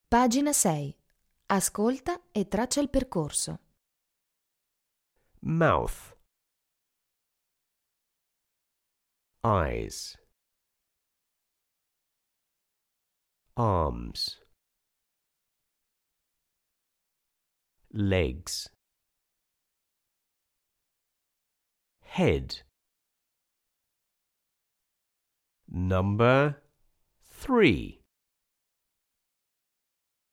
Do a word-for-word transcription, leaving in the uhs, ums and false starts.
Pagina sei. Ascolta e traccia il percorso. Mouth, eyes, arms, legs, head. Number three.